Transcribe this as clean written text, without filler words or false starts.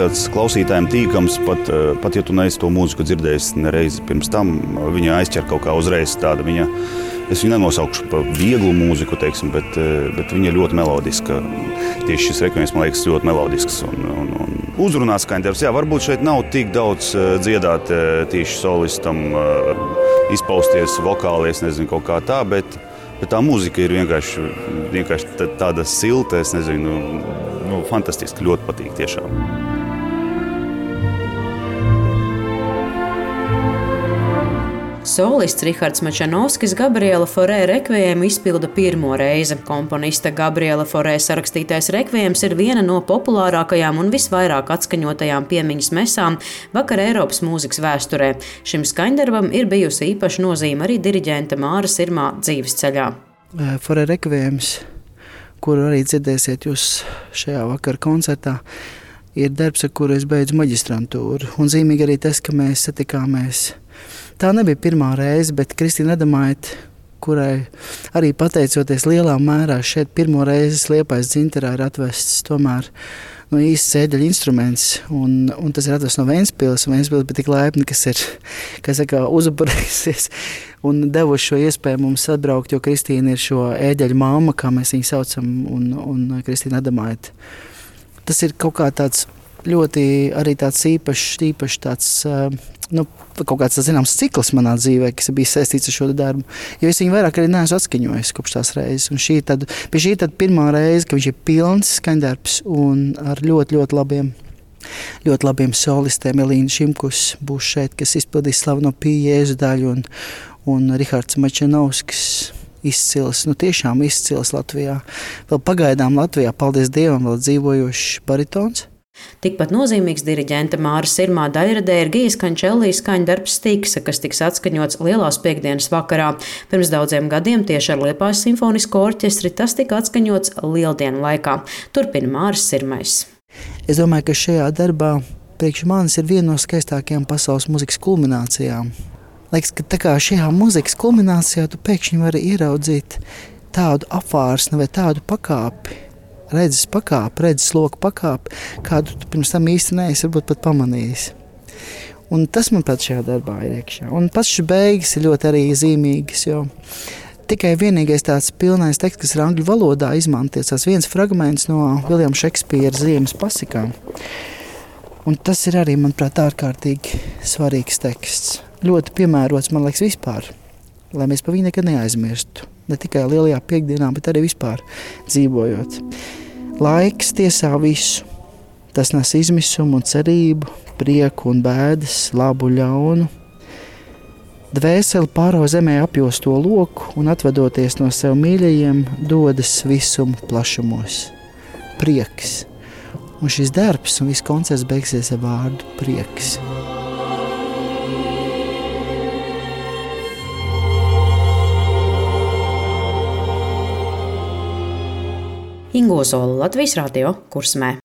tāds klausītājiem tīkams, pat ja tu neesi to mūziku dzirdējis nereizi pirms tam, viņa aizķer kaut kā uzreiz tāda viņa. Es viņu nenosaukšu par vieglu mūziku, teiksim, bet viņa ir ļoti melodiska. Tieši šis rekvijums, man liekas, ļoti melodisks un uzrunā skaņdarbs. Jā, varbūt šeit nav tik daudz dziedāt tieši solistam, izpausties vokāli, es nezinu, kaut kā tā, bet tā mūzika ir vienkārši tāda silta, es nezinu, fantastiski, ļoti patīk tiešām. Solists Rihards Mačanovskis Gabriela Fauré rekvijēmu izpilda pirmo reizi. Komponista Gabriela Fauré sarakstītais rekvijēms ir viena no populārākajām un visvairāk atskaņotajām piemiņas mesām vakar Eiropas mūzikas vēsturē. Šim skaņdarbam ir bijusi īpaša nozīme arī diriģenta Māra Sirmā dzīvesceļā. Fauré rekvijēms, kuru arī dzirdēsiet jūs šajā vakara koncertā, ir darbs, ar kuru es beidzu maģistrantūru. Un zīmīgi arī tas, ka mēs satikāmies. Tā nebija pirmā reize, bet Kristīna Adamaite, kurai arī pateicoties lielā mērā šeit pirmo reizi Liepājas dzinterā ir atvests tomēr īsts ēdeļu instruments. Un tas ir atvests no Ventspils, un Ventspils bija tik laipni, kas ir, uzupurējusies un devuši šo iespēju mums atbraukt, jo Kristīna ir šo ēdeļu mamma, kā mēs viņu saucam, un Kristīna Adamaite. Tas ir kaut kā tāds ļoti arī tāds īpašs tāds, kaut kāds zināms cikls manā dzīvē, kas bija saistīts ar šo darbu. Jo es viņu vairāk arī neesmu atskaņojis kopš tās reizes. Un šī tad pirmā reize, ka viņš ir pilns skaņdarbs un ar ļoti labiem solistiem. Elīna Šimkus būs šeit, kas izpildīs slaveno Pīja Jēzu daļu un Rihards Mačanovskis. Izcils, tiešām izcils Latvijā. Vēl pagaidām Latvijā, paldies Dievam, vēl dzīvojošs baritons. Tikpat nozīmīgs diriģenta Māra Sirmā daļradē ir Gijas Kančellī skaņdarbs Stiksa, kas tiks atskaņots Lielās piekdienas vakarā. Pirms daudziem gadiem tieši ar Liepājas simfonisko orķestri tas tika atskaņots Lieldienu laikā. Turpina Māris Sirmais. Es domāju, ka šajā darbā priekš manis ir viena no skaistākajām pasaules mūzikas kulminācijām. Liekas, ka tā kā šajā mūzikas kulminācijā tu pēkšņi vari ieraudzīt tādu apvārsni vai tādu pakāpi, redzes loku pakāpi, kādu tu pirms tam īsti neesi varbūt pat pamanījis. Un tas man pat šajā darbā ir iekšā. Un pats šis beigas ir ļoti arī zīmīgas, jo tikai vienīgais tāds pilnais teksts, kas ir angļu valodā izmantots, tas viens fragments no Viljama Šekspīra Ziemas pasikām. Un tas ir arī, manuprāt, ārkārtīgi svarīgs teksts. Ļoti piemērots, man liekas, vispār, lai mēs par viņu nekad neaizmirstu. Ne tikai Lielajā piekdienā, bet arī vispār dzīvojot. Laiks tiesā visu. Tas nes izmisumu un cerību, prieku un bēdas, labu ļaunu. Dvēseli pāro zemē apjosto loku un atvedoties no sev mīļajiem, dodas visumu plašumos. Prieks. Un šis darbs un viss koncerts beigsies ar vārdu prieks. Ingo Zola, Latvijas radio Kursmē.